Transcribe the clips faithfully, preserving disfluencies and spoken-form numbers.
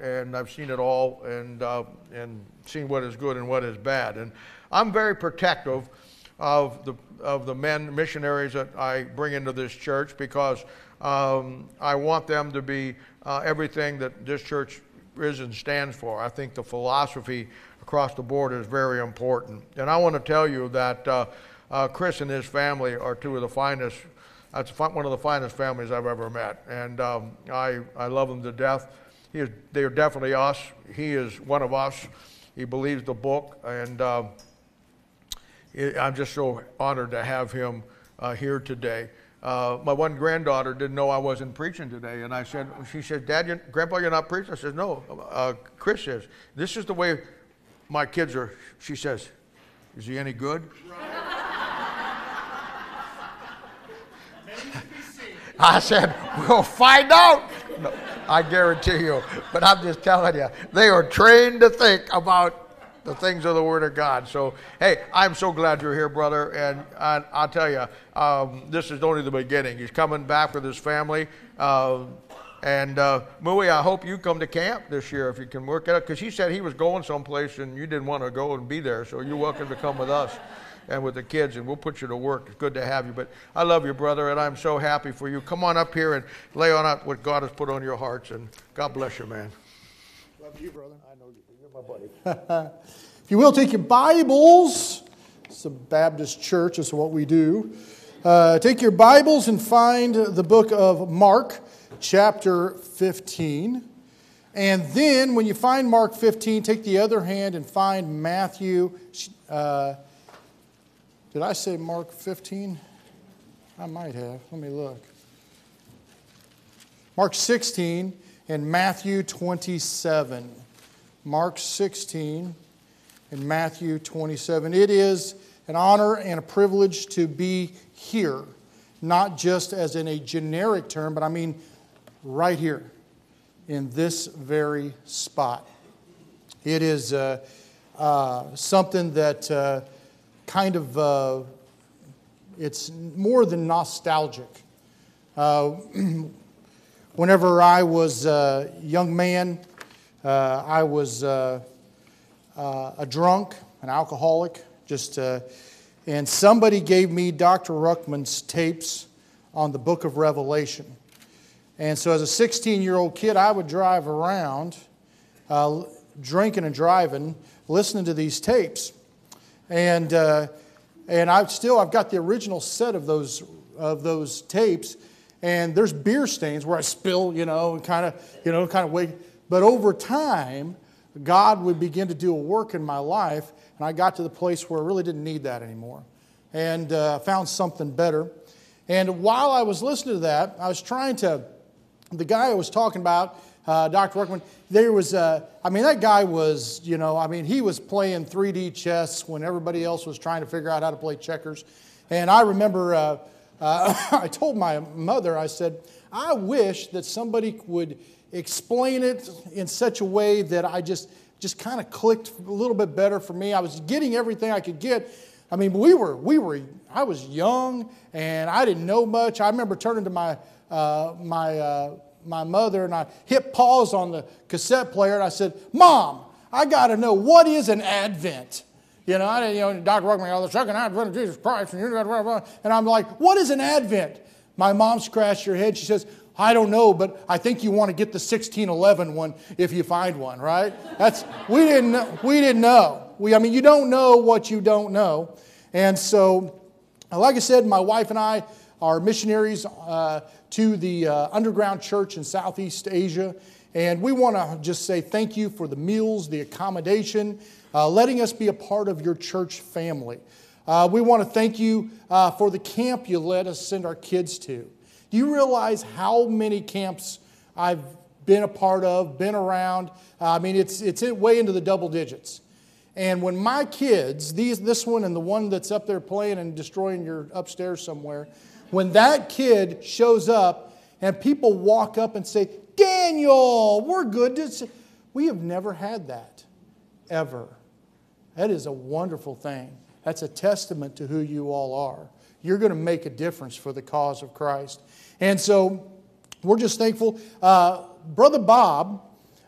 and I've seen it all, and uh, and seen what is good and what is bad. And I'm very protective of the of the men missionaries that I bring into this church, because um, I want them to be uh, everything that this church is and stands for. I think the philosophy across the board is very important. And I want to tell you that uh, uh, Chris and his family are two of the finest. That's one of the finest families I've ever met, and um, I, I love them to death. He is, they are definitely us. He is one of us. He believes the book, and uh, it, I'm just so honored to have him uh, here today. Uh, my one granddaughter didn't know I wasn't preaching today, and I said, she said, Dad, you, Grandpa, you're not preaching? I said, no, uh, Chris is. This is the way my kids are. She says, is he any good? I said, we'll find out. No, I guarantee you. But I'm just telling you, they are trained to think about the things of the Word of God. So, hey, I'm so glad you're here, brother. And I, I'll tell you, um, this is only the beginning. He's coming back with his family. Uh, and, uh, Mui, I hope you come to camp this year if you can work it out. Because he said he was going someplace and you didn't want to go and be there. So you're welcome to come with us and with the kids, and we'll put you to work. It's good to have you. But I love you, brother, and I'm so happy for you. Come on up here and lay on out what God has put on your hearts, and God bless you, man. Love you, brother. I know you. You're my buddy. If you will, take your Bibles. It's a Baptist church. That's what we do. Uh, take your Bibles and find the book of Mark, chapter fifteen. And then when you find Mark fifteen, take the other hand and find Matthew uh Did I say Mark fifteen? I might have. Let me look. Mark sixteen and Matthew twenty-seven. Mark sixteen and Matthew twenty-seven. It is an honor and a privilege to be here, not just as in a generic term, but I mean right here in this very spot. It is uh, uh, something that Uh, kind of, uh, it's more than nostalgic. Uh, whenever I was a young man, uh, I was uh, uh, a drunk, an alcoholic, just, uh, and somebody gave me Doctor Ruckman's tapes on the book of Revelation. And so as a sixteen-year-old kid, I would drive around, uh, drinking and driving, listening to these tapes. And uh, and I've still I've got the original set of those of those tapes, and there's beer stains where I spill, you know, and kind of you know kind of wake. But over time, God would begin to do a work in my life, and I got to the place where I really didn't need that anymore, and uh, found something better. And while I was listening to that, I was trying to. The guy I was talking about, uh, Doctor Ruckman, there was, uh, I mean, that guy was, you know, I mean, he was playing three D chess when everybody else was trying to figure out how to play checkers. And I remember uh, uh, I told my mother, I said, I wish that somebody would explain it in such a way that I just, just kind of clicked a little bit better for me. I was getting everything I could get. I mean, we were, we were, I was young and I didn't know much. I remember turning to my, uh, my, uh, my mother and I hit pause on the cassette player and I said, Mom, I got to know, what is an Advent? You know, I didn't, you know, Doctor Ruckman, oh, the second Advent of Jesus Christ. And I'm like, what is an Advent? My mom scratched her head. She says, I don't know, but I think you want to get the sixteen eleven one if you find one, right? That's, we didn't, we didn't know. We, I mean, you don't know what you don't know. And so, like I said, my wife and I are missionaries uh, to the uh, underground church in Southeast Asia. And we want to just say thank you for the meals, the accommodation, uh, letting us be a part of your church family. Uh, we want to thank you uh, for the camp you let us send our kids to. Do you realize how many camps I've been a part of, been around? Uh, I mean, it's it's way into the double digits. And when my kids, these this one and the one that's up there playing and destroying your upstairs somewhere, when that kid shows up and people walk up and say, Daniel, we're good to see. We have never had that, ever. That is a wonderful thing. That's a testament to who you all are. You're going to make a difference for the cause of Christ. And so we're just thankful. Uh, Brother Bob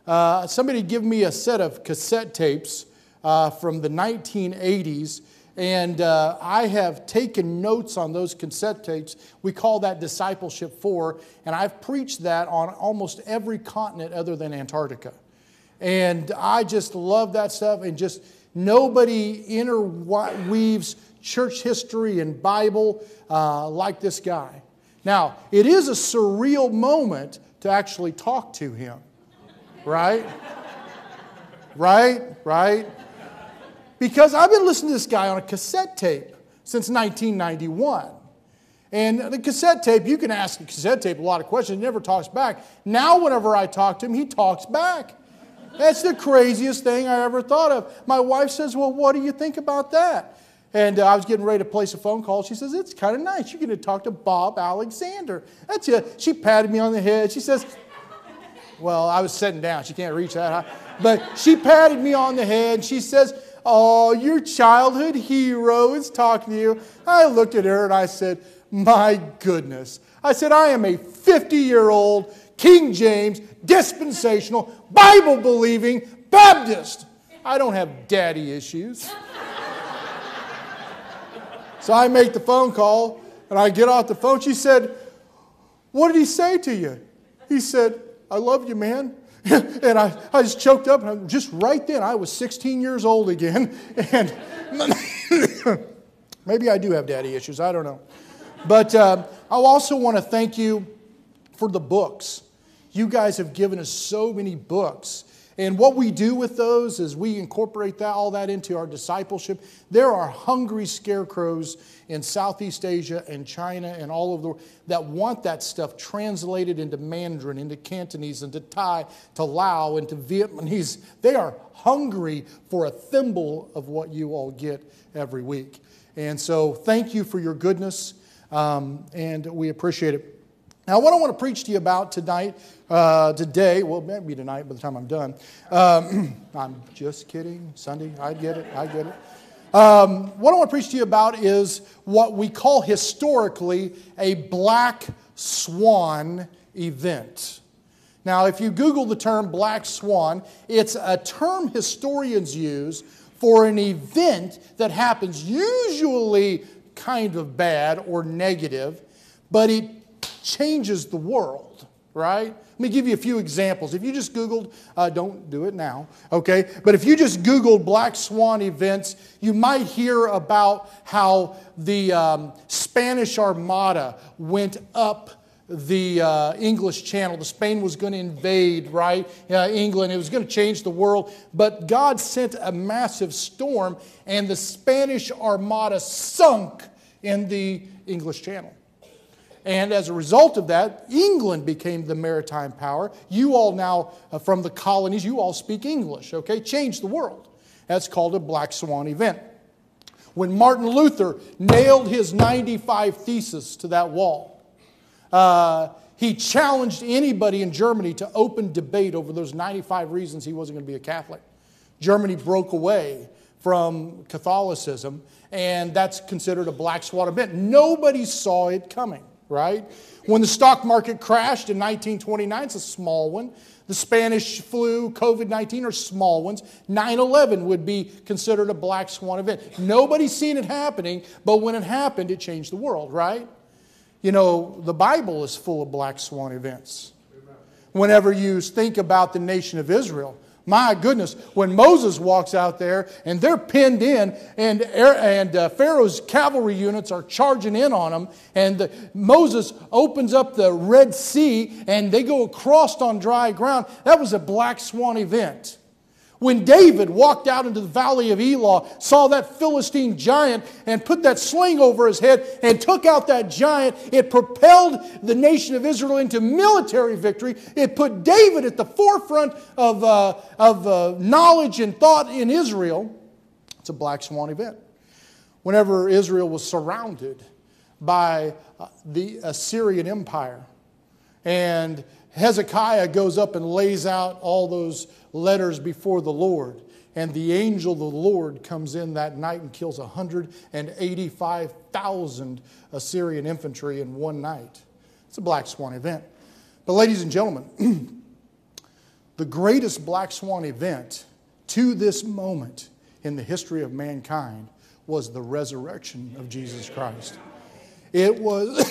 Uh, somebody give me a set of cassette tapes uh, from the nineteen eighties, and uh, I have taken notes on those cassette tapes. We call that Discipleship four, and I've preached that on almost every continent other than Antarctica. And I just love that stuff, and just nobody interweaves church history and Bible uh, like this guy. Now, it is a surreal moment to actually talk to him. Right? Right? Right? Because I've been listening to this guy on a cassette tape since nineteen ninety-one. And the cassette tape, you can ask the cassette tape a lot of questions. He never talks back. Now whenever I talk to him, he talks back. That's the craziest thing I ever thought of. My wife says, well, what do you think about that? And uh, I was getting ready to place a phone call. She says, it's kind of nice. You're going to talk to Bob Alexander. That's it. She patted me on the head. She says, well, I was sitting down. She can't reach that high. But she patted me on the head. She says, oh, your childhood hero is talking to you. I looked at her and I said, my goodness. I said, I am a fifty-year-old King James, dispensational, Bible-believing Baptist. I don't have daddy issues. So I make the phone call and I get off the phone. She said, what did he say to you? He said, I love you, man. And I, I just choked up, and I, just right then, I was sixteen years old again. And maybe I do have daddy issues. I don't know. But uh, I also want to thank you for the books. You guys have given us so many books. And what we do with those is we incorporate that all that into our discipleship. There are hungry scarecrows in Southeast Asia and China and all over the world that want that stuff translated into Mandarin, into Cantonese, into Thai, to Lao, into Vietnamese. They are hungry for a thimble of what you all get every week. And so thank you for your goodness, um, and we appreciate it. Now, what I want to preach to you about tonight, uh, today, well, maybe tonight by the time I'm done. Um, I'm just kidding. Sunday, I get it. I get it. Um, what I want to preach to you about is what we call historically a black swan event. Now, if you Google the term black swan, it's a term historians use for an event that happens usually kind of bad or negative, but it changes the world, right? Let me give you a few examples. If you just Googled, uh, don't do it now, okay? But if you just Googled black swan events, you might hear about how the um, Spanish Armada went up the uh, English Channel. The Spain was going to invade, right, uh, England. It was going to change the world. But God sent a massive storm, and the Spanish Armada sunk in the English Channel. And as a result of that, England became the maritime power. You all now, uh, from the colonies, you all speak English, okay? Changed the world. That's called a black swan event. When Martin Luther nailed his ninety-five theses to that wall, uh, he challenged anybody in Germany to open debate over those ninety-five reasons he wasn't going to be a Catholic. Germany broke away from Catholicism, and that's considered a black swan event. Nobody saw it coming. Right? When the stock market crashed in nineteen twenty-nine, it's a small one. The Spanish flu, COVID nineteen are small ones. nine eleven would be considered a black swan event. Nobody's seen it happening, but when it happened, it changed the world, right? You know, the Bible is full of black swan events. Whenever you think about the nation of Israel, my goodness, when Moses walks out there and they're pinned in and, and uh, Pharaoh's cavalry units are charging in on them, and the, Moses opens up the Red Sea and they go across on dry ground, that was a black swan event. When David walked out into the valley of Elah, saw that Philistine giant and put that sling over his head and took out that giant, it propelled the nation of Israel into military victory. It put David at the forefront of, uh, of uh, knowledge and thought in Israel. It's a black swan event. Whenever Israel was surrounded by uh, the Assyrian Empire, and Hezekiah goes up and lays out all those letters before the Lord. And the angel of the Lord comes in that night and kills one hundred eighty-five thousand Assyrian infantry in one night. It's a black swan event. But ladies and gentlemen, the greatest black swan event to this moment in the history of mankind was the resurrection of Jesus Christ. It was,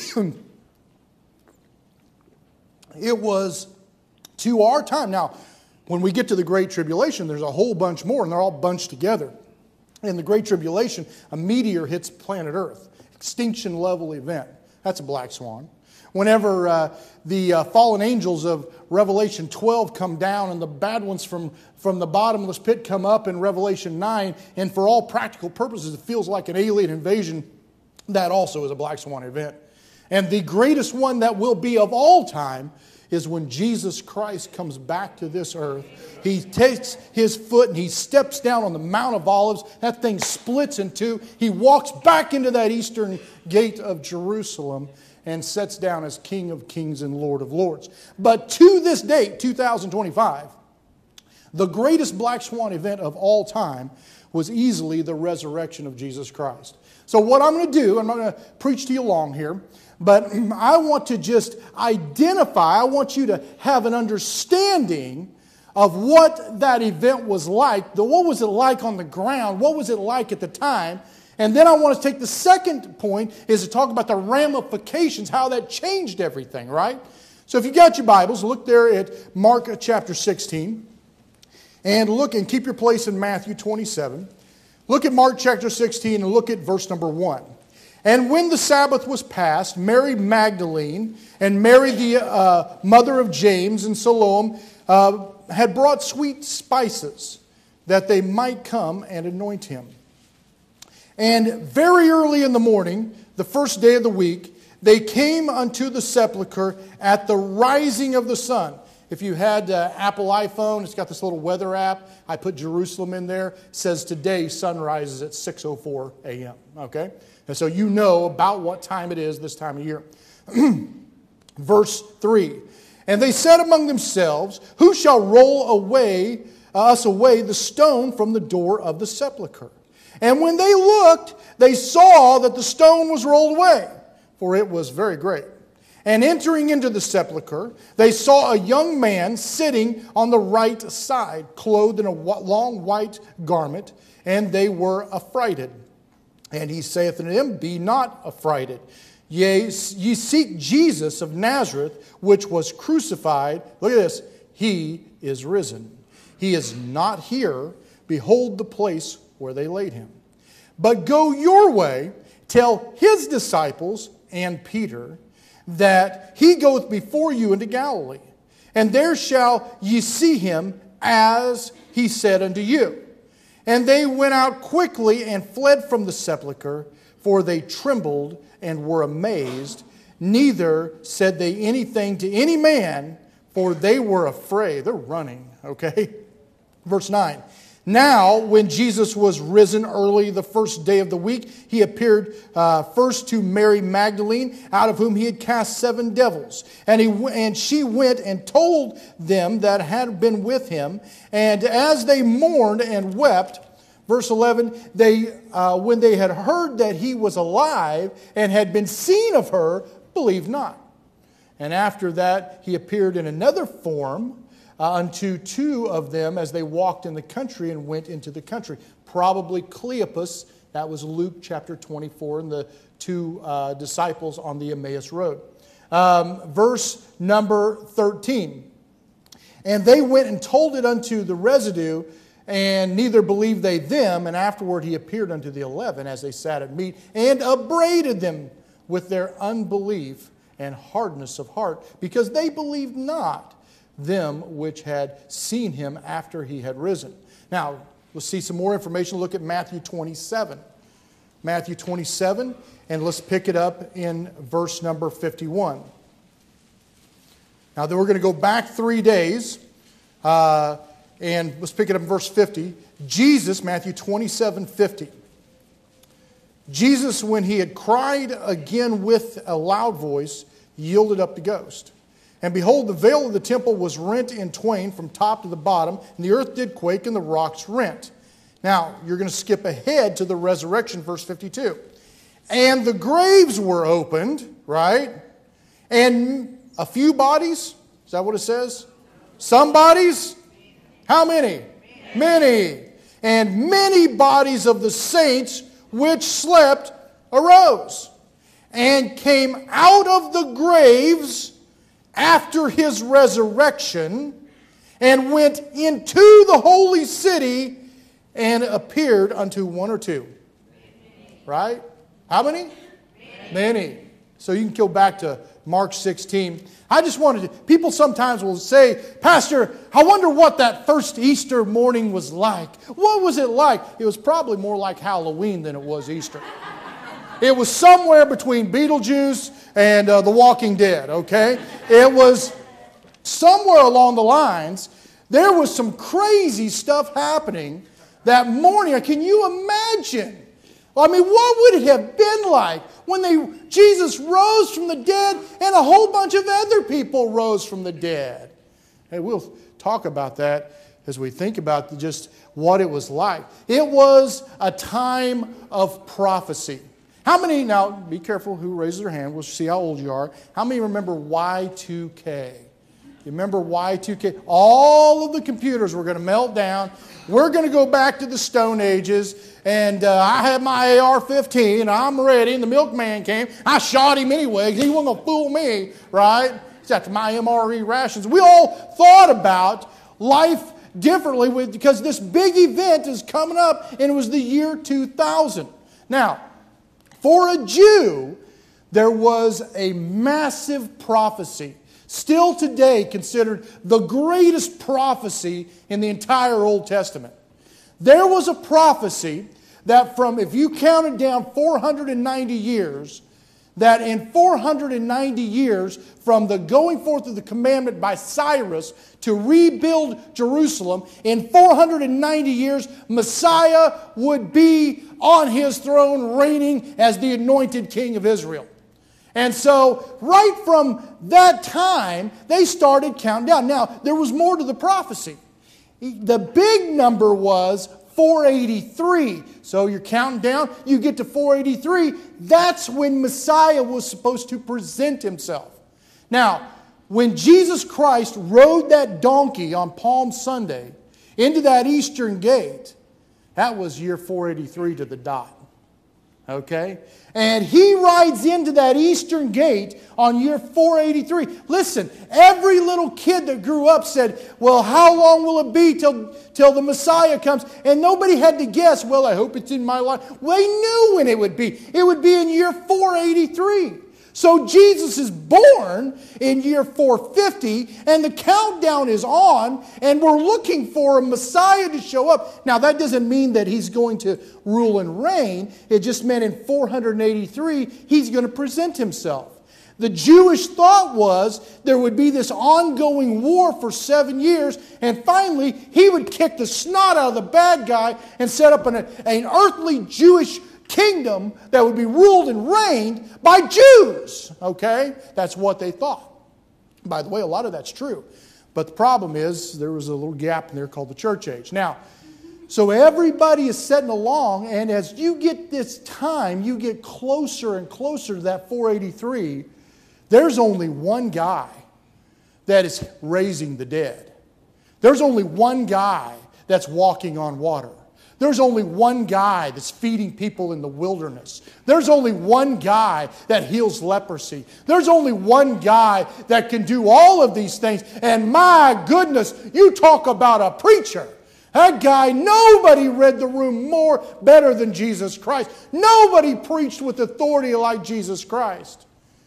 it was to our time. Now, when we get to the Great Tribulation, there's a whole bunch more, and they're all bunched together. In the Great Tribulation, a meteor hits planet Earth. Extinction level event. That's a black swan. Whenever uh, the uh, fallen angels of Revelation twelve come down and the bad ones from, from the bottomless pit come up in Revelation nine, and for all practical purposes it feels like an alien invasion, that also is a black swan event. And the greatest one that will be of all time is when Jesus Christ comes back to this earth. He takes his foot and he steps down on the Mount of Olives. That thing splits in two. He walks back into that eastern gate of Jerusalem and sits down as King of Kings and Lord of Lords. But to this date, two thousand twenty-five, the greatest black swan event of all time was easily the resurrection of Jesus Christ. So what I'm going to do, I'm not going to preach to you long here, but I want to just identify, I want you to have an understanding of what that event was like. The, what was it like on the ground? What was it like at the time? And then I want to take the second point is to talk about the ramifications, how that changed everything, right? So if you got your Bibles, look there at Mark chapter sixteen. And look and keep your place in Matthew twenty-seven. Look at Mark chapter sixteen and look at verse number one. And when the Sabbath was past, Mary Magdalene and Mary the uh, mother of James and Salome uh, had brought sweet spices that they might come and anoint him. And very early in the morning, the first day of the week, they came unto the sepulchre at the rising of the sun. If you had uh, Apple iPhone, it's got this little weather app. I put Jerusalem in there. It says today sun rises at six oh four a.m. Okay? And so you know about what time it is this time of year. Verse three. And they said among themselves, who shall roll away uh, us away the stone from the door of the sepulchre? And when they looked, they saw that the stone was rolled away, for it was very great. And entering into the sepulchre, they saw a young man sitting on the right side, clothed in a long white garment, and they were affrighted. And he saith unto them, be not affrighted. Yea, ye seek Jesus of Nazareth, which was crucified. Look at this. He is risen. He is not here. Behold the place where they laid him. But go your way, tell his disciples and Peter that he goeth before you into Galilee. And there shall ye see him as he said unto you. And they went out quickly and fled from the sepulchre, for they trembled and were amazed. Neither said they anything to any man, for they were afraid. They're running, okay? Verse nine. Now, when Jesus was risen early the first day of the week, he appeared uh, first to Mary Magdalene, out of whom he had cast seven devils. And, he, and she went and told them that had been with him. And as they mourned and wept, verse eleven, they, uh, when they had heard that he was alive and had been seen of her, believed not. And after that, he appeared in another form Uh, unto two of them as they walked in the country and went into the country. Probably Cleopas, that was Luke chapter twenty-four, and the two uh, disciples on the Emmaus Road. Um, verse number thirteen. And they went and told it unto the residue, and neither believed they them. And afterward he appeared unto the eleven as they sat at meat, and upbraided them with their unbelief and hardness of heart, because they believed not them which had seen him after he had risen. Now, we'll see some more information. Look at Matthew twenty-seven. Matthew twenty-seven, and let's pick it up in verse number fifty-one. Now, then we're going to go back three days, uh, and let's pick it up in verse fifty. Jesus, Matthew twenty-seven, fifty. Jesus, when he had cried again with a loud voice, yielded up the ghost. And behold, the veil of the temple was rent in twain from top to the bottom, and the earth did quake, and the rocks rent. Now, you're going to skip ahead to the resurrection, verse fifty-two. And the graves were opened, right? And a few bodies, is that what it says? Some bodies? How many? Many. And many bodies of the saints which slept arose and came out of the graves after his resurrection and went into the holy city and appeared unto one or two. Right? How many? Many. So you can go back to Mark sixteen. I just wanted to, people sometimes will say, Pastor, I wonder what that first Easter morning was like. What was it like? It was probably more like Halloween than it was Easter. It was somewhere between Beetlejuice and uh, The Walking Dead, okay? It was somewhere along the lines, there was some crazy stuff happening that morning. Can you imagine? I mean, what would it have been like when they Jesus rose from the dead and a whole bunch of other people rose from the dead? Hey, we'll talk about that as we think about just what it was like. It was a time of prophecy. How many, now be careful who raises their hand, we'll see how old you are. How many remember Y two K? You remember Y two K? All of the computers were going to melt down. We're going to go back to the Stone Ages. And uh, I had my A R fifteen, and I'm ready. And the milkman came. I shot him anyway because he wasn't going to fool me, right? It's after my M R E rations. We all thought about life differently with, because this big event is coming up, and it was the year two thousand. Now, for a Jew, there was a massive prophecy, still today considered the greatest prophecy in the entire Old Testament. There was a prophecy that from, if you counted down four hundred ninety years, that in four hundred ninety years from the going forth of the commandment by Cyrus to rebuild Jerusalem, in four hundred ninety years, Messiah would be on his throne reigning as the anointed king of Israel. And so, right from that time, they started counting down. Now, there was more to the prophecy. The big number was four eighty-three. So you're counting down, you get to four eighty-three. That's when Messiah was supposed to present himself. Now, when Jesus Christ rode that donkey on Palm Sunday into that eastern gate, that was year four eighty-three to the dot. Okay? And he rides into that eastern gate on year four eighty-three. Listen, every little kid that grew up said, well, how long will it be till, till the Messiah comes? And nobody had to guess, well, I hope it's in my life. Well, they knew when it would be. It would be in year four eighty-three. So Jesus is born in year four fifty, and the countdown is on, and we're looking for a Messiah to show up. Now, that doesn't mean that he's going to rule and reign. It just meant in four eighty-three, he's going to present himself. The Jewish thought was there would be this ongoing war for seven years, and finally, he would kick the snot out of the bad guy and set up an, an earthly Jewish kingdom that would be ruled and reigned by Jews. Okay? That's what they thought. By the way, a lot of that's true. But the problem is there was a little gap in there called the church age. Now, so everybody is setting along, and as you get this time, you get closer and closer to that four eighty-three, there's only one guy that is raising the dead. There's only one guy that's walking on water. There's only one guy that's feeding people in the wilderness. There's only one guy that heals leprosy. There's only one guy that can do all of these things. And my goodness, you talk about a preacher. That guy, nobody read the room more better than Jesus Christ. Nobody preached with authority like Jesus Christ.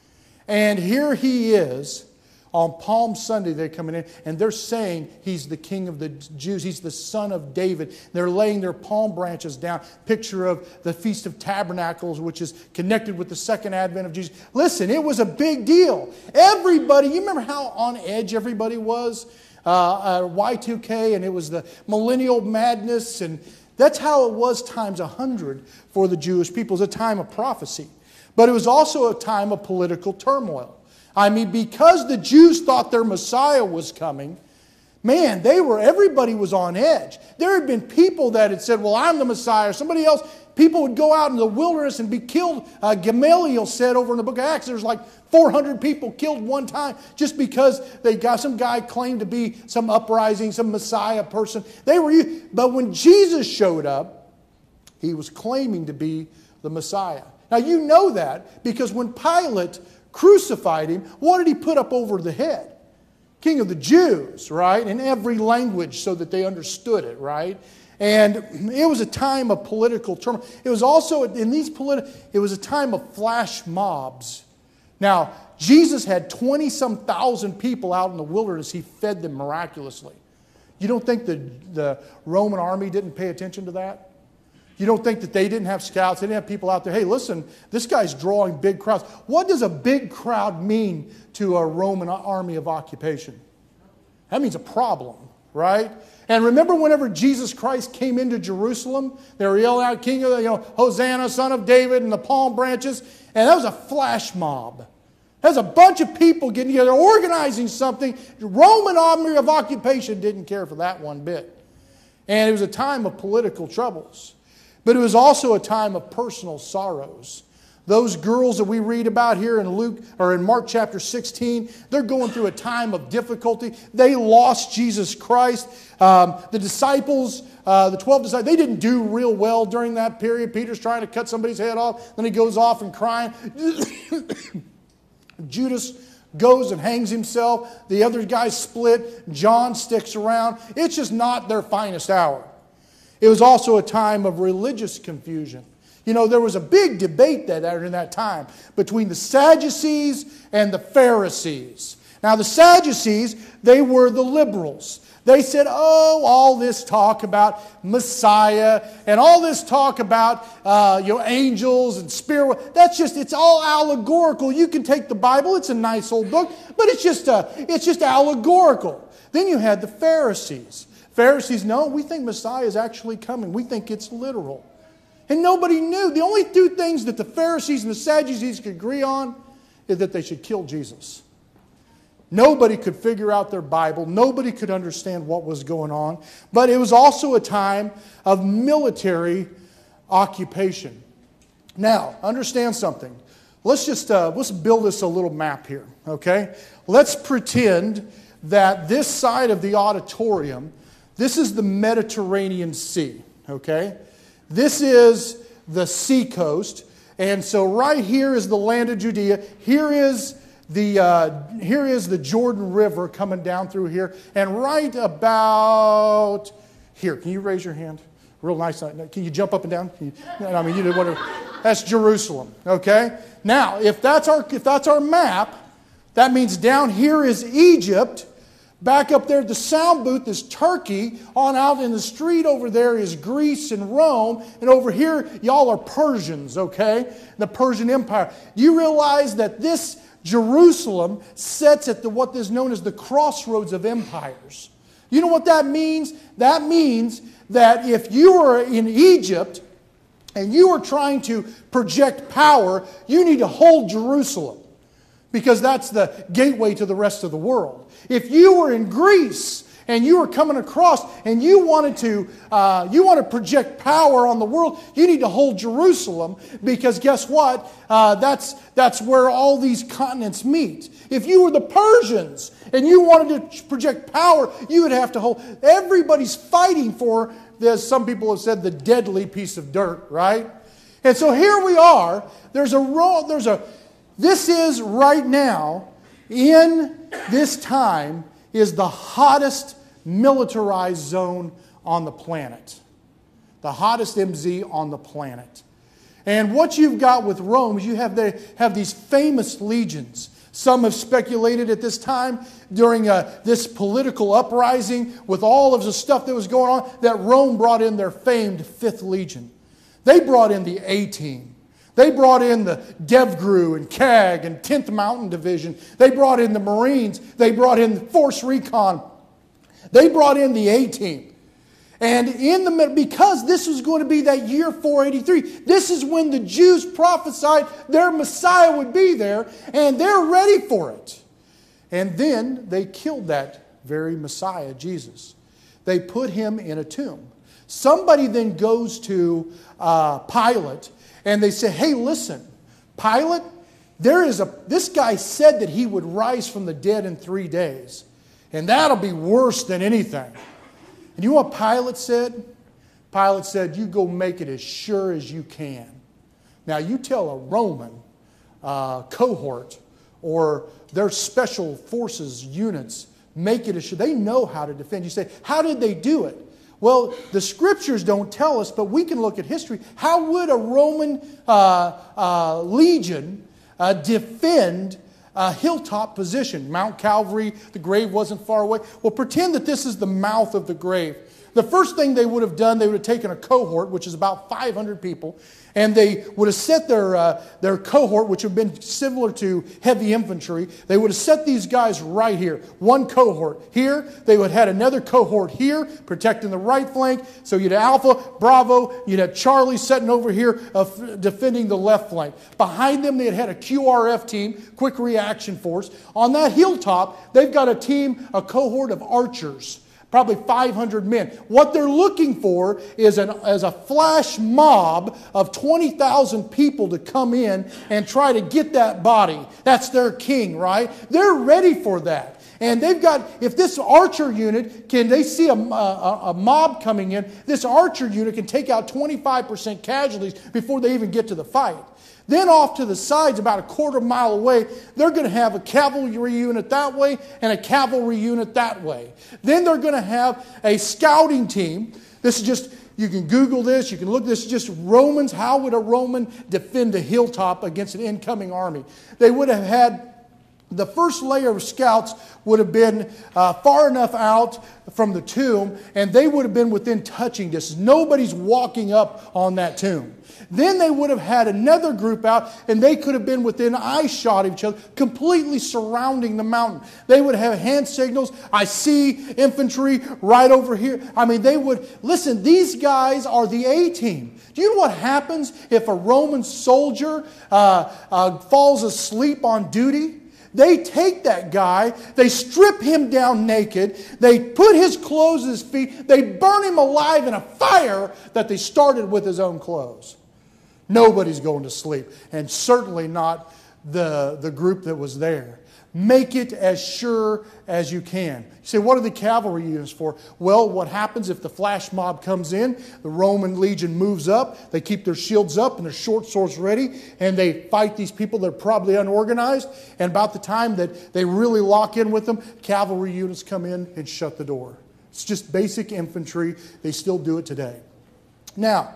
And here he is. On Palm Sunday, they're coming in, and they're saying he's the king of the Jews. He's the son of David. They're laying their palm branches down. Picture of the Feast of Tabernacles, which is connected with the second advent of Jesus. Listen, it was a big deal. Everybody, you remember how on edge everybody was? Uh, uh, Y two K, and it was the millennial madness, and that's how it was times a hundred for the Jewish people. It was a time of prophecy. But it was also a time of political turmoil. I mean, because the Jews thought their Messiah was coming, man, they were, everybody was on edge. There had been people that had said, well, I'm the Messiah, or somebody else. People would go out in the wilderness and be killed. Uh, Gamaliel said over in the book of Acts, there's like four hundred people killed one time just because they got some guy claimed to be some uprising, some Messiah person. They were, but when Jesus showed up, he was claiming to be the Messiah. Now you know that because when Pilate crucified him, what did he put up over the head? King of the Jews, right? In every language so that they understood it, right? And it was a time of political turmoil. It was also, in these politi- it was a time of flash mobs. Now, Jesus had twenty-some thousand people out in the wilderness. He fed them miraculously. You don't think the, the Roman army didn't pay attention to that? You don't think that they didn't have scouts, they didn't have people out there, hey, listen, this guy's drawing big crowds. What does a big crowd mean to a Roman army of occupation? That means a problem, right? And remember whenever Jesus Christ came into Jerusalem, they were yelling out, King of the, you know, Hosanna, Son of David, and the palm branches. And that was a flash mob. That was a bunch of people getting together, organizing something. The Roman army of occupation didn't care for that one bit. And it was a time of political troubles. But it was also a time of personal sorrows. Those girls that we read about here in Luke or in Mark chapter sixteen, they're going through a time of difficulty. They lost Jesus Christ. Um, the disciples, uh, the twelve disciples, they didn't do real well during that period. Peter's trying to cut somebody's head off. Then he goes off and crying. Judas goes and hangs himself. The other guys split. John sticks around. It's just not their finest hour. It was also a time of religious confusion. You know, there was a big debate that in that time between the Sadducees and the Pharisees. Now, the Sadducees, they were the liberals. They said, oh, all this talk about Messiah and all this talk about uh, you know, angels and spirit, that's just, it's all allegorical. You can take the Bible, it's a nice old book, but it's just, uh, it's just allegorical. Then you had the Pharisees. Pharisees, no, we think Messiah is actually coming. We think it's literal. And nobody knew. The only two things that the Pharisees and the Sadducees could agree on is that they should kill Jesus. Nobody could figure out their Bible. Nobody could understand what was going on. But it was also a time of military occupation. Now, understand something. Let's just uh, let's build us a little map here, okay? Let's pretend that this side of the auditorium, this is the Mediterranean Sea, okay? This is the sea coast, and so right here is the land of Judea. Here is the uh, here is the Jordan River coming down through here, and right about here. Can you raise your hand? Real nice. Can you jump up and down? Can you, I mean, you did whatever. That's Jerusalem. Okay. Now, if that's our if that's our map, that means down here is Egypt. Back up there at the sound booth is Turkey. On out in the street over there is Greece and Rome. And over here, y'all are Persians, okay? The Persian Empire. Do you realize that this Jerusalem sits at the, what is known as the crossroads of empires? You know what that means? That means that if you were in Egypt and you were trying to project power, you need to hold Jerusalem, because that's the gateway to the rest of the world. If you were in Greece and you were coming across and you wanted to uh, you want to project power on the world, you need to hold Jerusalem, because guess what? Uh, that's that's where all these continents meet. If you were the Persians and you wanted to project power, you would have to hold. Everybody's fighting for, as some people have said, the deadly piece of dirt, right? And so here we are. There's a ro- there's a This is right now, in this time, is the hottest militarized zone on the planet. The hottest M Z on the planet. And what you've got with Rome is you have, the, have these famous legions. Some have speculated at this time, during uh, this political uprising, with all of the stuff that was going on, that Rome brought in their famed Fifth Legion. They brought in the A-Team. They brought in the DevGru and C A G and tenth Mountain Division. They brought in the Marines. They brought in the Force Recon. They brought in the A-Team. And in the because this was going to be that year four eighty-three, this is when the Jews prophesied their Messiah would be there, and they're ready for it. And then they killed that very Messiah, Jesus. They put him in a tomb. Somebody then goes to uh, Pilate and they say, hey, listen, Pilate, there is a, this guy said that he would rise from the dead in three days. And that'll be worse than anything. And you know what Pilate said? Pilate said, you go make it as sure as you can. Now you tell a Roman uh, cohort or their special forces units, make it as sure. They know how to defend. You say, how did they do it? Well, the scriptures don't tell us, but we can look at history. How would a Roman uh, uh, legion uh, defend a hilltop position? Mount Calvary, the grave wasn't far away. Well, pretend that this is the mouth of the grave. The first thing they would have done, they would have taken a cohort, which is about five hundred people, and they would have set their, uh, their cohort, which would have been similar to heavy infantry. They would have set these guys right here. One cohort here. They would have had another cohort here, protecting the right flank. So you'd have Alpha, Bravo, you'd have Charlie sitting over here, uh, defending the left flank. Behind them, they had had a Q R F team, Quick Reaction Force. On that hilltop, they've got a team, a cohort of archers. Probably five hundred men. What they're looking for is, an, is a flash mob of twenty thousand people to come in and try to get that body. That's their king, right? They're ready for that. And they've got, if this archer unit, can they see a, a, a mob coming in, this archer unit can take out twenty-five percent casualties before they even get to the fight. Then off to the sides, about a quarter mile away, they're going to have a cavalry unit that way and a cavalry unit that way. Then they're going to have a scouting team. This is just, you can Google this, you can look, this is just Romans. How would a Roman defend a hilltop against an incoming army? They would have had, the first layer of scouts would have been uh, far enough out from the tomb, and they would have been within touching distance. Nobody's walking up on that tomb. Then they would have had another group out, and they could have been within eye shot of each other, completely surrounding the mountain. They would have hand signals. I see infantry right over here. I mean, they would, listen, these guys are the A-team. Do you know what happens if a Roman soldier uh, uh, falls asleep on duty? They take that guy, they strip him down naked, they put his clothes at his feet, they burn him alive in a fire that they started with his own clothes. Nobody's going to sleep, and certainly not the, the group that was there. Make it as sure as you can. You say, what are the cavalry units for? Well, what happens if the flash mob comes in, the Roman legion moves up, they keep their shields up and their short swords ready, and they fight these people that are probably unorganized, and about the time that they really lock in with them, cavalry units come in and shut the door. It's just basic infantry. They still do it today. Now,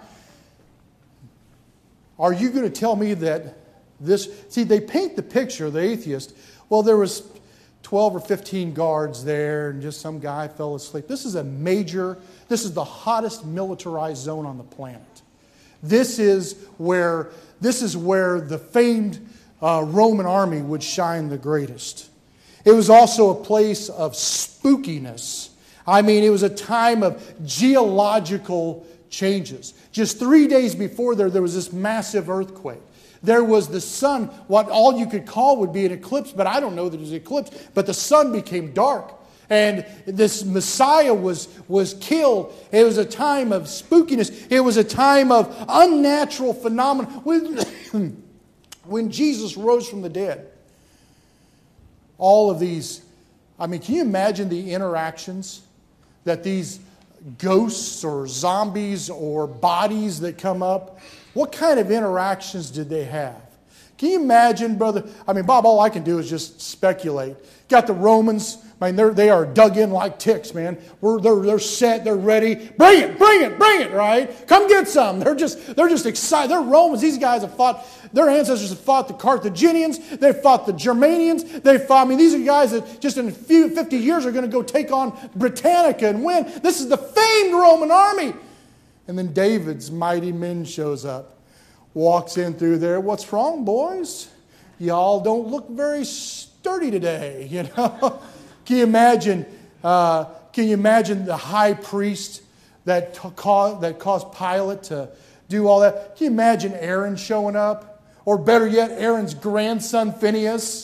are you going to tell me that this... See, they paint the picture, the atheist. Well, there was twelve or fifteen guards there and just some guy fell asleep. This is a major... This is the hottest militarized zone on the planet. This is where, this is where the famed uh, Roman army would shine the greatest. It was also a place of spookiness. I mean, it was a time of geological changes. Just three days before there, there was this massive earthquake. There was the sun, what all you could call would be an eclipse, but I don't know that it was an eclipse, but the sun became dark. And this Messiah was, was killed. It was a time of spookiness. It was a time of unnatural phenomena. When, when Jesus rose from the dead, all of these, I mean, can you imagine the interactions that these ghosts or zombies or bodies that come up, what kind of interactions did they have? Can you imagine, brother? I mean, Bob, all I can do is just speculate. Got the Romans, I mean, they're, they are dug in like ticks, man. We're, they're, they're set, they're ready. Bring it, bring it, bring it, right? Come get some. They're just, they're just excited. They're Romans. These guys have fought, their ancestors have fought the Carthaginians. They've fought the Germanians. They've fought, I mean, these are guys that just in a few, fifty years are going to go take on Britannica and win. This is the famed Roman army. And then David's mighty men shows up. Walks in through there. What's wrong, boys? Y'all don't look very sturdy today, you know. Can you imagine? Uh, can you imagine the high priest that t- caused that caused Pilate to do all that? Can you imagine Aaron showing up, or better yet, Aaron's grandson Phineas?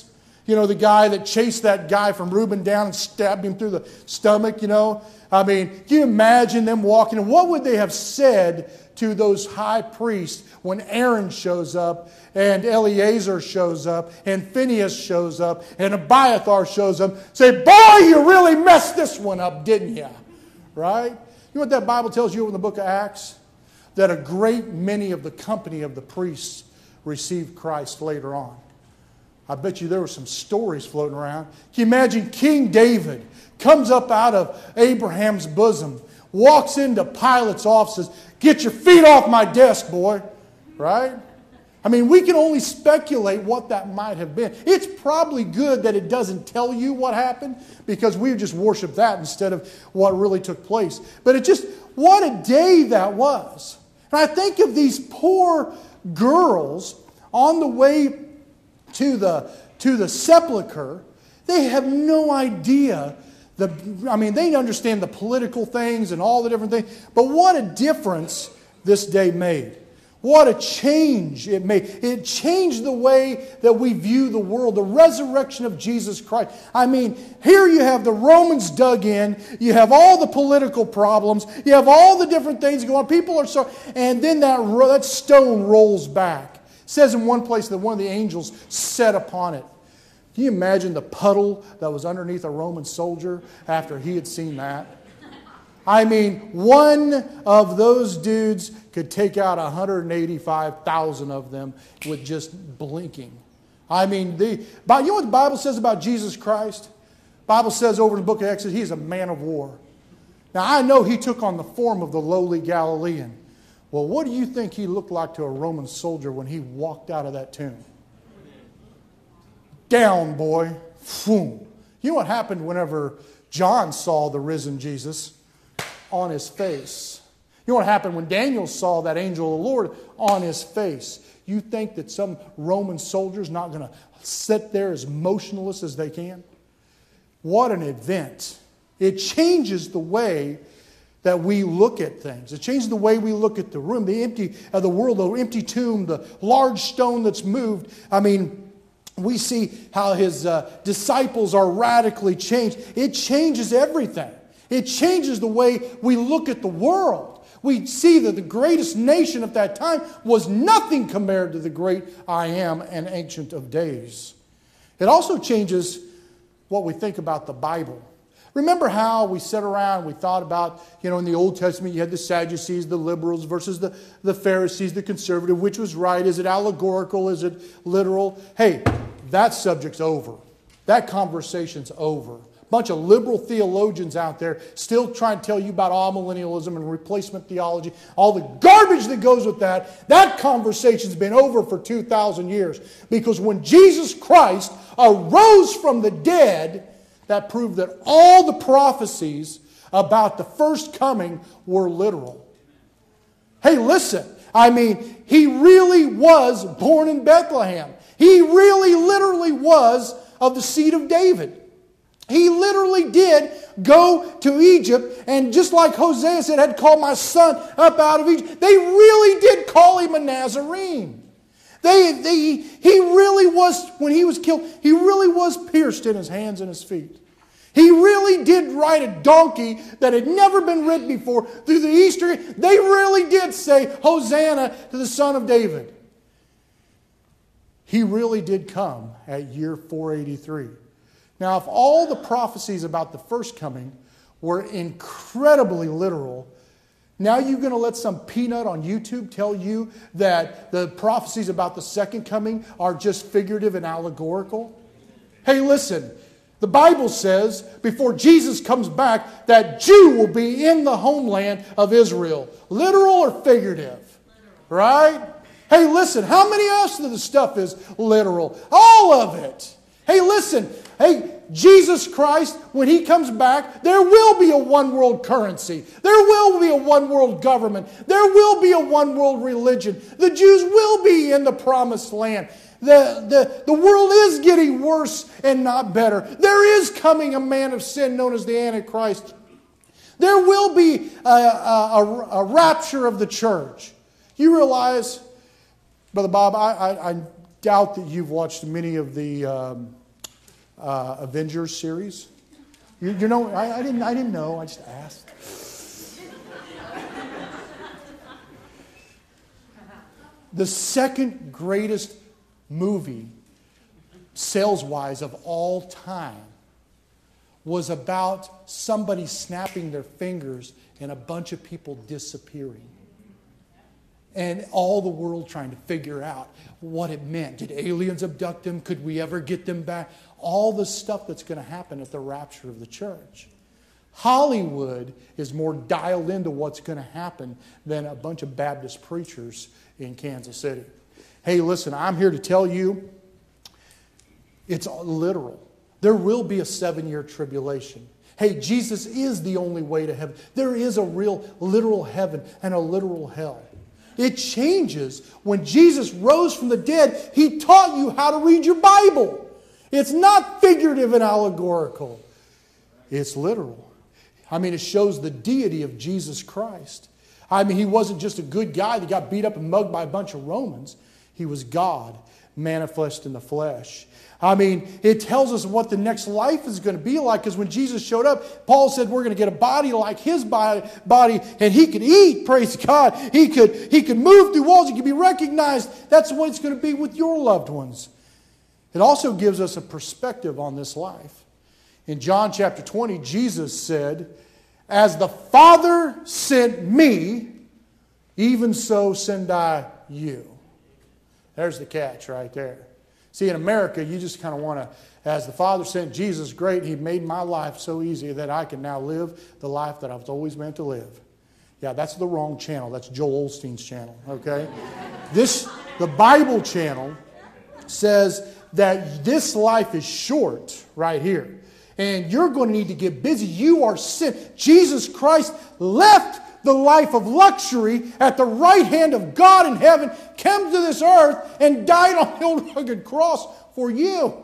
You know, the guy that chased that guy from Reuben down and stabbed him through the stomach, you know. I mean, can you imagine them walking? And what would they have said to those high priests when Aaron shows up and Eleazar shows up and Phinehas shows up and Abiathar shows up? Say, boy, you really messed this one up, didn't you? Right? You know what that Bible tells you in the book of Acts? That a great many of the company of the priests received Christ later on. I bet you there were some stories floating around. Can you imagine King David comes up out of Abraham's bosom, walks into Pilate's office, says, get your feet off my desk, boy. Right? I mean, we can only speculate what that might have been. It's probably good that it doesn't tell you what happened, because we just worship that instead of what really took place. But it just, what a day that was. And I think of these poor girls on the way to the, to the sepulcher. They have no idea. The, I mean, they understand the political things and all the different things. But what a difference this day made. What a change it made. It changed the way that we view the world. The resurrection of Jesus Christ. I mean, here you have the Romans dug in. You have all the political problems. You have all the different things going on. People are so... And then that, that stone rolls back. It says in one place that one of the angels sat upon it. Can you imagine the puddle that was underneath a Roman soldier after he had seen that? I mean, one of those dudes could take out one hundred eighty-five thousand of them with just blinking. I mean, the, you know what the Bible says about Jesus Christ? The Bible says over in the book of Exodus, he's a man of war. Now, I know he took on the form of the lowly Galilean. Well, what do you think he looked like to a Roman soldier when he walked out of that tomb? Down, boy. Boom. You know what happened whenever John saw the risen Jesus? On his face. You know what happened when Daniel saw that angel of the Lord? On his face. You think that some Roman soldier's not going to sit there as motionless as they can? What an event. It changes the way that we look at things. It changes the way we look at the room, the empty of uh, the world, the empty tomb, the large stone that's moved. I mean, we see how his uh, disciples are radically changed. It changes everything. It changes the way we look at the world. We see that the greatest nation at that time was nothing compared to the great I Am and Ancient of Days. It also changes what we think about the Bible. Remember how we sat around, we thought about, you know, in the Old Testament you had the Sadducees, the liberals versus the, the Pharisees, the conservative. Which was right? Is it allegorical? Is it literal? Hey, that subject's over. That conversation's over. A bunch of liberal theologians out there still trying to tell you about amillennialism and replacement theology. All the garbage that goes with that. That conversation's been over for two thousand years. Because when Jesus Christ arose from the dead, that proved that all the prophecies about the first coming were literal. Hey, listen. I mean, he really was born in Bethlehem. He really, literally was of the seed of David. He literally did go to Egypt, and just like Hosea said, I had called my son up out of Egypt. They really did call him a Nazarene. They, they, he really was, when he was killed, he really was pierced in his hands and his feet. He really did ride a donkey that had never been ridden before through the Easter. They really did say, Hosanna to the Son of David. He really did come at year four eighty-three. Now, if all the prophecies about the first coming were incredibly literal, now you're going to let some peanut on YouTube tell you that the prophecies about the second coming are just figurative and allegorical? Hey, listen, the Bible says before Jesus comes back that Jew will be in the homeland of Israel. Literal or figurative? Right? Hey, listen, how many else of the stuff is literal? All of it. Hey, listen, hey, Jesus Christ, when He comes back, there will be a one world currency. There will be a one world government. There will be a one world religion. The Jews will be in the promised land. The, the, the world is getting worse and not better. There is coming a man of sin known as the Antichrist. There will be a, a, a, a rapture of the church. You realize, Brother Bob, I, I, I doubt that you've watched many of the um, uh, Avengers series? You, you know, I, I didn't. I didn't know. I just asked. The second greatest movie, sales-wise, of all time was about somebody snapping their fingers and a bunch of people disappearing. And all the world trying to figure out what it meant. Did aliens abduct them? Could we ever get them back? All the stuff that's going to happen at the rapture of the church. Hollywood is more dialed into what's going to happen than a bunch of Baptist preachers in Kansas City. Hey, listen, I'm here to tell you, it's literal. There will be a seven-year tribulation. Hey, Jesus is the only way to heaven. There is a real literal heaven and a literal hell. It changes. When Jesus rose from the dead, He taught you how to read your Bible. It's not figurative and allegorical. It's literal. I mean, it shows the deity of Jesus Christ. I mean, He wasn't just a good guy that got beat up and mugged by a bunch of Romans. He was God manifest in the flesh. I mean, it tells us what the next life is going to be like, because when Jesus showed up, Paul said we're going to get a body like His body, body, and He could eat, praise God. He could, he could move through walls. He could be recognized. That's what it's going to be with your loved ones. It also gives us a perspective on this life. In John chapter twenty, Jesus said, "As the Father sent me, even so send I you." There's the catch right there. See, in America, you just kind of want to, as the Father sent Jesus, great, He made my life so easy that I can now live the life that I was always meant to live. Yeah, that's the wrong channel. That's Joel Osteen's channel, okay? This, the Bible channel says that this life is short right here. And you're going to need to get busy. You are sent. Jesus Christ left the life of luxury at the right hand of God in heaven, came to this earth and died on the old rugged cross for you.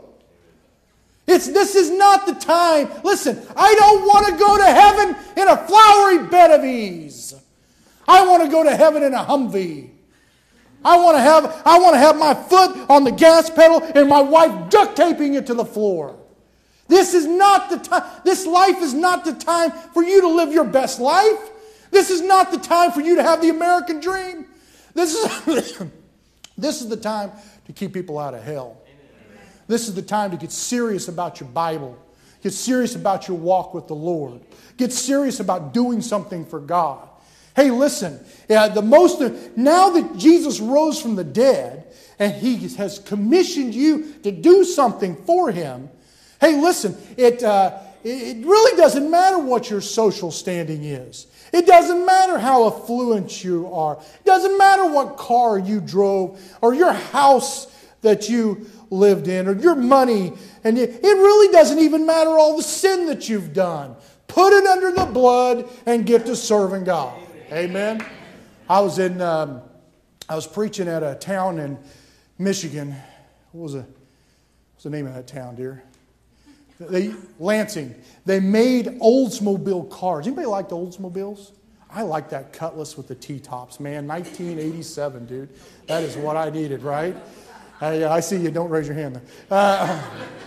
It's, this is not the time. Listen, I don't want to go to heaven in a flowery bed of ease. I want to go to heaven in a Humvee. I want to have, I want to have my foot on the gas pedal and my wife duct taping it to the floor. This is not the time. This life is not the time for you to live your best life. This is not the time for you to have the American dream. This is, this is the time to keep people out of hell. This is the time to get serious about your Bible. Get serious about your walk with the Lord. Get serious about doing something for God. Hey, listen. Yeah, the most now that Jesus rose from the dead and He has commissioned you to do something for Him. Hey, listen. It uh, it really doesn't matter what your social standing is. It doesn't matter how affluent you are. It doesn't matter what car you drove or your house that you lived in or your money. And it, it really doesn't even matter all the sin that you've done. Put it under the blood and get to serving God. Amen. I was in, um, I was preaching at a town in Michigan. What was, a, what was the name of that town, dear? They, Lansing. They made Oldsmobile cars. Anybody like the Oldsmobiles? I like that Cutlass with the T-tops, man. nineteen eighty-seven, dude. That is what I needed, right? I, I see you. Don't raise your hand. Uh,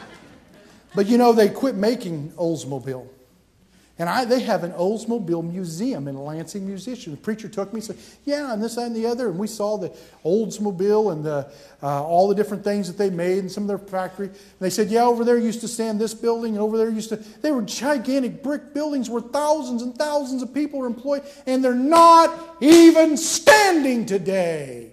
but you know, they quit making Oldsmobile. And I, they have an Oldsmobile museum in Lansing Musician. The preacher took me and said, yeah, and this, that, and the other. And we saw the Oldsmobile and the, uh, all the different things that they made in some of their factory. And they said, yeah, over there used to stand this building, and over there used to... They were gigantic brick buildings where thousands and thousands of people were employed, and they're not even standing today.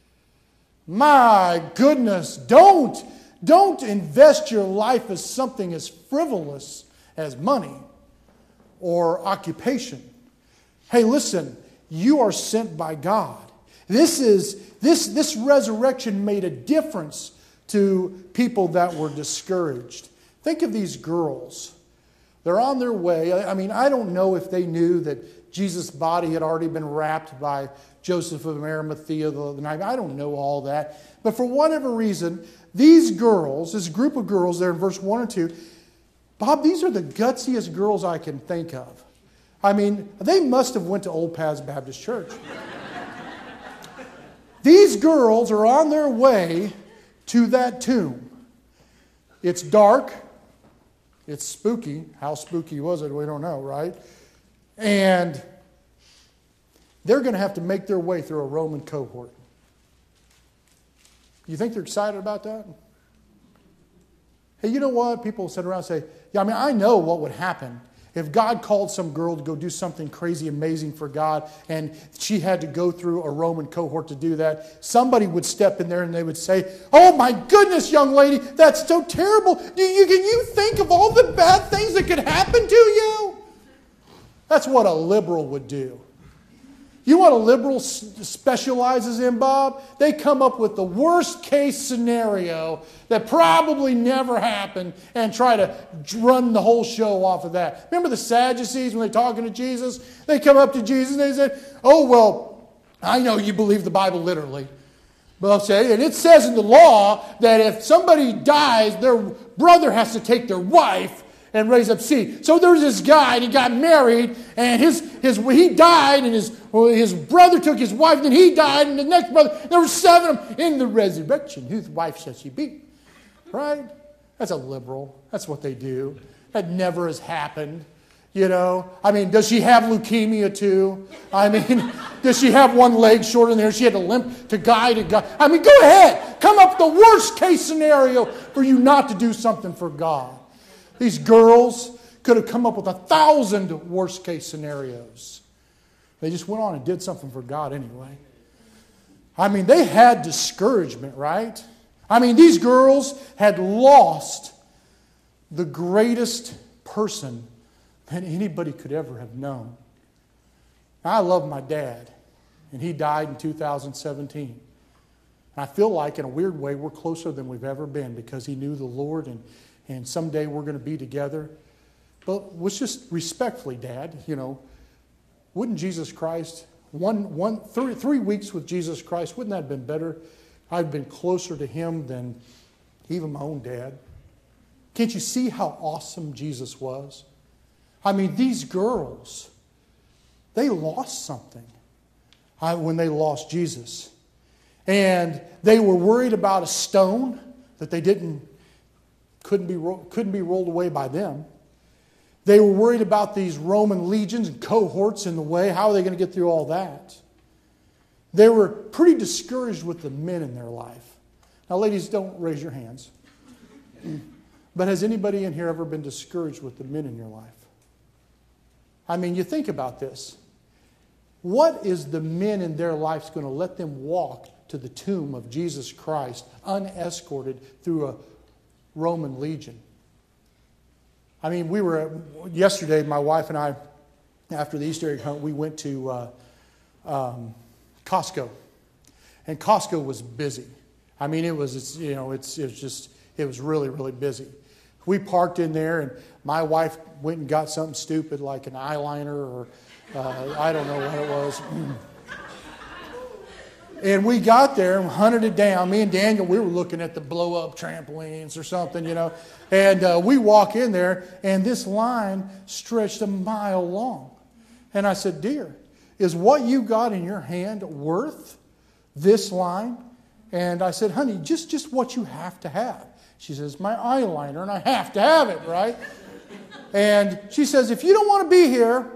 My goodness, don't, don't invest your life as something as frivolous as money or occupation. Hey, listen, you are sent by God. This is this this resurrection made a difference to people that were discouraged. Think of these girls. They're on their way. I mean, I don't know if they knew that Jesus' body had already been wrapped by Joseph of Arimathea the night. I don't know all that. But for whatever reason, these girls, this group of girls there in verse one and two, Bob, these are the gutsiest girls I can think of. I mean, they must have went to Old Paths Baptist Church. These girls are on their way to that tomb. It's dark. It's spooky. How spooky was it? We don't know, right? And they're going to have to make their way through a Roman cohort. You think they're excited about that? Hey, you know what? People sit around and say, yeah, I mean, I know what would happen if God called some girl to go do something crazy, amazing for God, and she had to go through a Roman cohort to do that. Somebody would step in there and they would say, oh my goodness, young lady, that's so terrible. Do you, can you think of all the bad things that could happen to you? That's what a liberal would do. You know what a liberal specializes in, Bob? They come up with the worst case scenario that probably never happened and try to run the whole show off of that. Remember the Sadducees when they're talking to Jesus? They come up to Jesus and they said, oh, well, I know you believe the Bible literally. But I'll say, and it says in the law that if somebody dies, their brother has to take their wife and raise up seed. So there's this guy, and he got married, and his his he died, and his well, his brother took his wife, and then he died, and the next brother. There were seven of them in the resurrection. Whose wife shall she be? Right? That's a liberal. That's what they do. That never has happened. You know? I mean, does she have leukemia too? I mean, does she have one leg shorter than her? She had to limp to guy to guy. I mean, go ahead. Come up with the worst case scenario for you not to do something for God. These girls could have come up with a thousand worst case scenarios. They just went on and did something for God anyway. I mean, they had discouragement, right? I mean, these girls had lost the greatest person that anybody could ever have known. I love my dad, and he died in two thousand seventeen. And I feel like, in a weird way, we're closer than we've ever been because he knew the Lord, and And someday we're going to be together. But let's just respectfully, Dad, you know, wouldn't Jesus Christ, one, one, three, three weeks with Jesus Christ, wouldn't that have been better? I've been closer to him than even my own dad. Can't you see how awesome Jesus was? I mean, these girls, they lost something when they lost Jesus. And they were worried about a stone that they didn't Couldn't be, couldn't be rolled away by them. They were worried about these Roman legions and cohorts in the way. How are they going to get through all that? They were pretty discouraged with the men in their life. Now, ladies, don't raise your hands. But has anybody in here ever been discouraged with the men in your life? I mean, you think about this. What is the men in their lives going to let them walk to the tomb of Jesus Christ unescorted through a Roman legion? I mean, we were, yesterday, my wife and I, after the Easter egg hunt, we went to uh, um, Costco. And Costco was busy. I mean, it was, it's, you know, it's, it's just, it was really, really busy. We parked in there, and my wife went and got something stupid like an eyeliner or uh, I don't know what it was. And we got there and hunted it down. Me and Daniel, we were looking at the blow-up trampolines or something, you know. And uh, we walk in there, and this line stretched a mile long. And I said, dear, is what you got in your hand worth this line? And I said, honey, just, just what you have to have. She says, my eyeliner, and I have to have it, right? And she says, if you don't want to be here,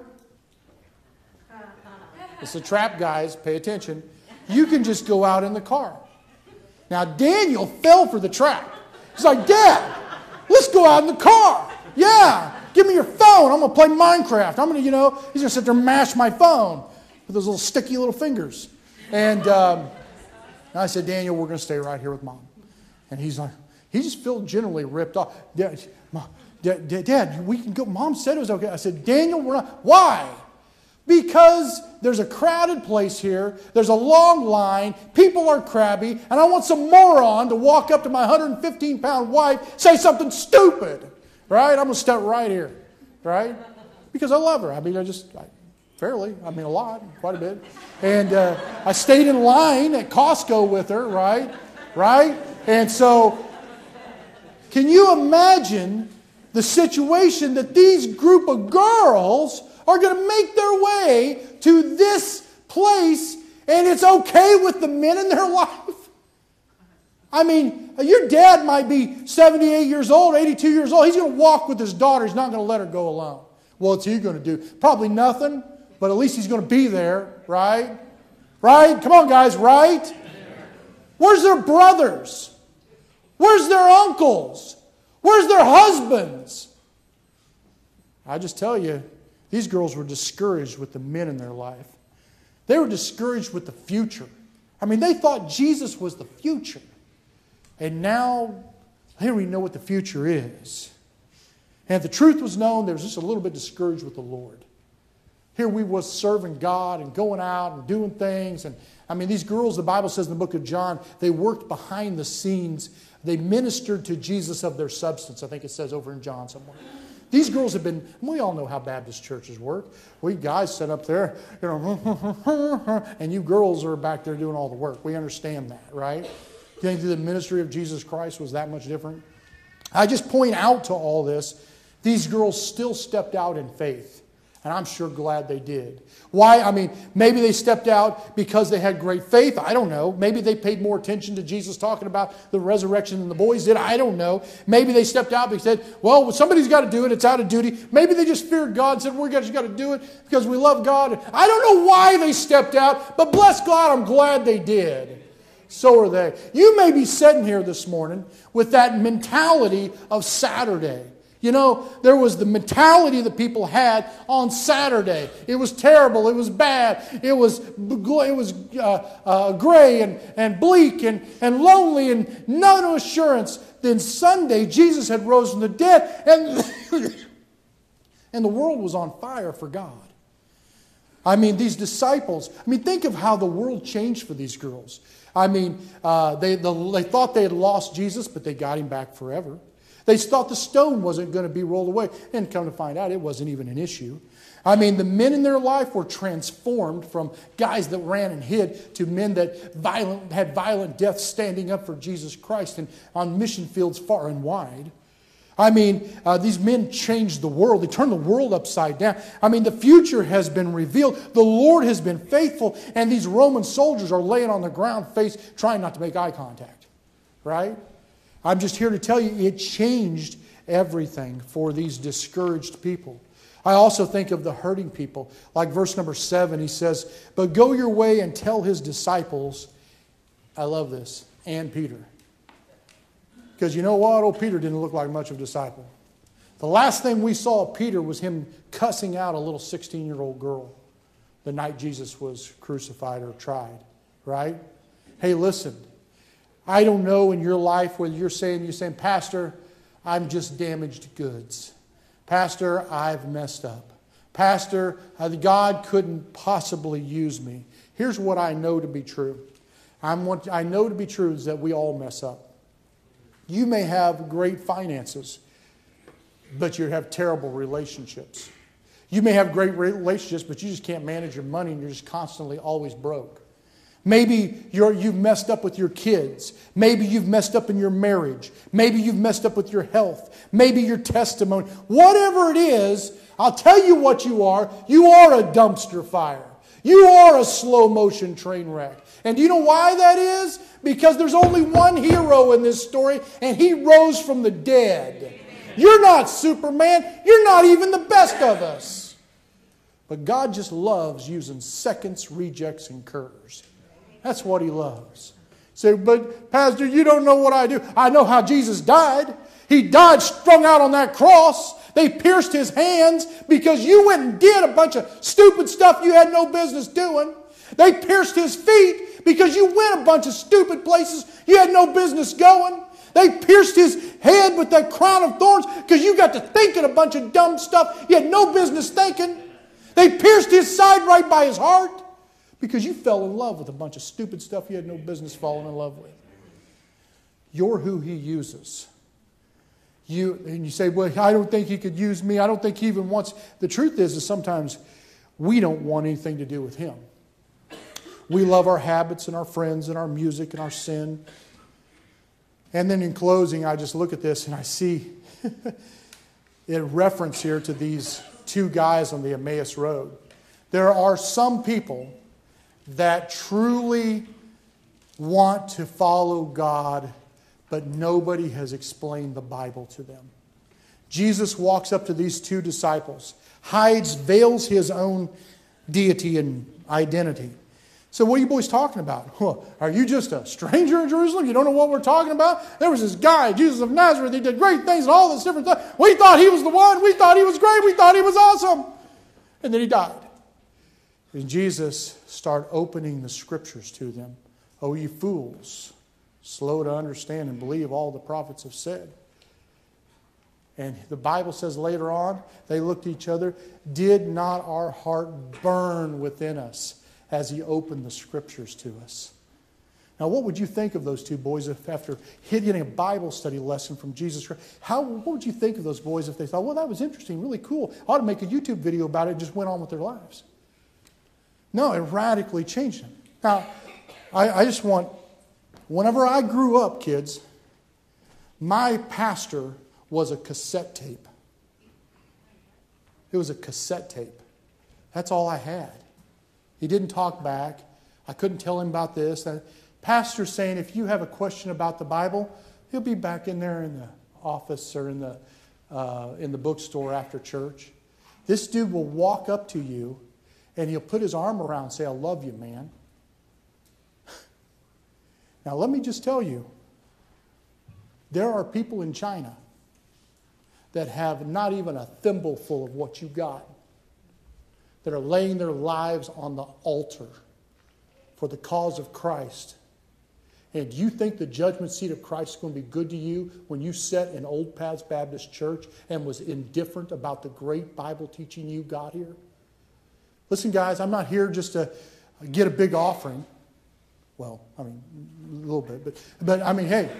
it's a trap, guys, pay attention. You can just go out in the car. Now, Daniel fell for the trap. He's like, Dad, let's go out in the car. Yeah, give me your phone. I'm going to play Minecraft. I'm going to, you know, he's going to sit there and mash my phone with those little sticky little fingers. And um, I said, Daniel, we're going to stay right here with Mom. And he's like, he just felt generally ripped off. Dad, Mom, Dad, Dad, we can go. Mom said it was okay. I said, Daniel, we're not. Why? Because there's a crowded place here, there's a long line, people are crabby, and I want some moron to walk up to my one hundred fifteen pound wife, say something stupid, right? I'm going to step right here, right? Because I love her. I mean, I just, I, fairly, I mean, a lot, quite a bit. And uh, I stayed in line at Costco with her, right? Right? And so, can you imagine the situation that these group of girls are going to make their way to this place, and it's okay with the men in their life? I mean, your dad might be seventy-eight years old, eighty-two years old. He's going to walk with his daughter. He's not going to let her go alone. What's he going to do? Probably nothing, but at least he's going to be there, right? Right? Come on, guys, right? Where's their brothers? Where's their uncles? Where's their husbands? I just tell you, these girls were discouraged with the men in their life. They were discouraged with the future. I mean, they thought Jesus was the future. And now, here we know what the future is. And if the truth was known, they were just a little bit discouraged with the Lord. Here we was serving God and going out and doing things. And I mean, these girls, the Bible says in the book of John, they worked behind the scenes. They ministered to Jesus of their substance. I think it says over in John somewhere. These girls have been, we all know how Baptist churches work. We guys sit up there, you know, and you girls are back there doing all the work. We understand that, right? You think the ministry of Jesus Christ was that much different? I just point out to all this, these girls still stepped out in faith. And I'm sure glad they did. Why? I mean, maybe they stepped out because they had great faith. I don't know. Maybe they paid more attention to Jesus talking about the resurrection than the boys did. I don't know. Maybe they stepped out because they said, well, somebody's got to do it. It's out of duty. Maybe they just feared God and said, we just got to do it because we love God. I don't know why they stepped out, but bless God, I'm glad they did. So are they. You may be sitting here this morning with that mentality of Saturday. You know, there was the mentality that people had on Saturday. It was terrible. It was bad. It was it was uh, uh, gray and, and bleak and, and lonely and no assurance. Then Sunday, Jesus had rose from the dead and, and the world was on fire for God. I mean, these disciples, I mean, think of how the world changed for these girls. I mean, uh, they, the, they thought they had lost Jesus, but they got him back forever. They thought the stone wasn't going to be rolled away. And come to find out, it wasn't even an issue. I mean, the men in their life were transformed from guys that ran and hid to men that violent, had violent deaths standing up for Jesus Christ and on mission fields far and wide. I mean, uh, these men changed the world. They turned the world upside down. I mean, the future has been revealed. The Lord has been faithful. And these Roman soldiers are laying on the ground, face trying not to make eye contact. Right? I'm just here to tell you, it changed everything for these discouraged people. I also think of the hurting people. Like verse number seven, he says, but go your way and tell his disciples, I love this, and Peter. Because you know what? Old Peter didn't look like much of a disciple. The last thing we saw of Peter was him cussing out a little sixteen-year-old girl the night Jesus was crucified or tried. Right? Hey, listen. I don't know in your life whether you're saying, you're saying, Pastor, I'm just damaged goods. Pastor, I've messed up. Pastor, God couldn't possibly use me. Here's what I know to be true. I'm what I know to be true is that we all mess up. You may have great finances, but you have terrible relationships. You may have great relationships, but you just can't manage your money and you're just constantly always broke. Maybe you're, you've messed up with your kids. Maybe you've messed up in your marriage. Maybe you've messed up with your health. Maybe your testimony. Whatever it is, I'll tell you what you are. You are a dumpster fire. You are a slow motion train wreck. And do you know why that is? Because there's only one hero in this story, and he rose from the dead. You're not Superman. You're not even the best of us. But God just loves using seconds, rejects, and curs. That's what he loves. Say, but Pastor, you don't know what I do. I know how Jesus died. He died strung out on that cross. They pierced his hands because you went and did a bunch of stupid stuff you had no business doing. They pierced his feet because you went a bunch of stupid places you had no business going. They pierced his head with that crown of thorns because you got to thinking a bunch of dumb stuff you had no business thinking. They pierced his side right by his heart because you fell in love with a bunch of stupid stuff you had no business falling in love with. You're who he uses. You, and you say, well, I don't think he could use me. I don't think he even wants... The truth is, is sometimes we don't want anything to do with him. We love our habits and our friends and our music and our sin. And then in closing, I just look at this and I see a reference here to these two guys on the Emmaus Road. There are some people that truly want to follow God, but nobody has explained the Bible to them. Jesus walks up to these two disciples, hides, veils his own deity and identity. So what are you boys talking about? Huh, are you just a stranger in Jerusalem? You don't know what we're talking about? There was this guy, Jesus of Nazareth. He did great things and all this different stuff. We thought he was the one. We thought he was great. We thought he was awesome. And then he died. And Jesus started opening the scriptures to them. Oh, you fools, slow to understand and believe all the prophets have said. And the Bible says later on, they looked at each other. Did not our heart burn within us as he opened the scriptures to us? Now, what would you think of those two boys if after getting a Bible study lesson from Jesus Christ? How, what would you think of those boys if they thought, well, that was interesting, really cool. I ought to make a YouTube video about it and just went on with their lives? No, it radically changed them. Now, I, I just want, whenever I grew up, kids, my pastor was a cassette tape. It was a cassette tape. That's all I had. He didn't talk back. I couldn't tell him about this. The pastor's saying, if you have a question about the Bible, he'll be back in there in the office or in the, uh, in the bookstore after church. This dude will walk up to you and he'll put his arm around and say, I love you, man. Now, let me just tell you, there are people in China that have not even a thimbleful of what you got, that are laying their lives on the altar for the cause of Christ. And do you think the judgment seat of Christ is going to be good to you when you sat in Old Paths Baptist Church and was indifferent about the great Bible teaching you got here? Listen, guys, I'm not here just to get a big offering. Well, I mean, a little bit, but, but I mean, hey,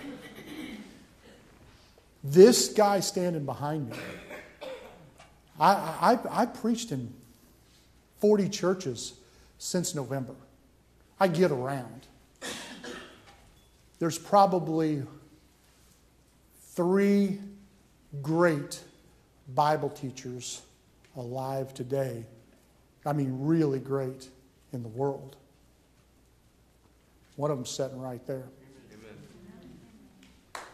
this guy standing behind me, I, I, I preached in forty churches since November. I get around. There's probably three great Bible teachers alive today. I mean, really great in the world. One of them's sitting right there. Amen.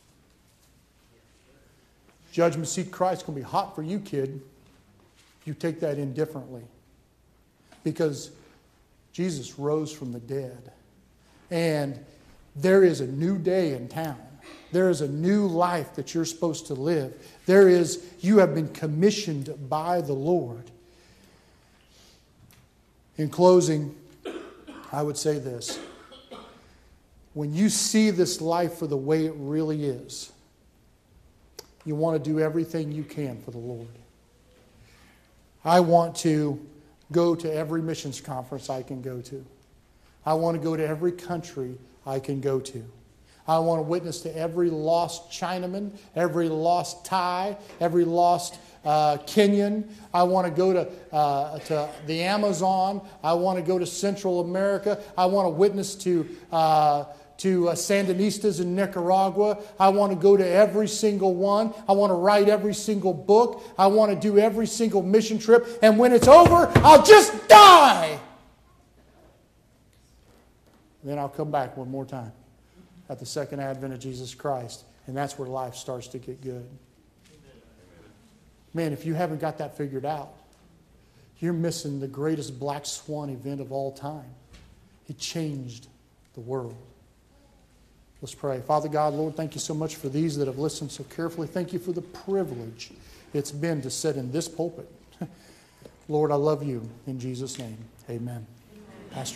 Judgment seat Christ is going to be hot for you, kid, if you take that indifferently. Because Jesus rose from the dead. And there is a new day in town. There is a new life that you're supposed to live. There is, you have been commissioned by the Lord. In closing, I would say this. When you see this life for the way it really is, you want to do everything you can for the Lord. I want to go to every missions conference I can go to. I want to go to every country I can go to. I want to witness to every lost Chinaman, every lost Thai, every lost uh, Kenyan. I want to go to, uh, to the Amazon. I want to go to Central America. I want to witness to, uh, to uh, Sandinistas in Nicaragua. I want to go to every single one. I want to write every single book. I want to do every single mission trip. And when it's over, I'll just die. Then I'll come back one more time at the second advent of Jesus Christ. And that's where life starts to get good. Man, if you haven't got that figured out, you're missing the greatest black swan event of all time. It changed the world. Let's pray. Father God, Lord, thank you so much for these that have listened so carefully. Thank you for the privilege it's been to sit in this pulpit. Lord, I love you. In Jesus' name, amen.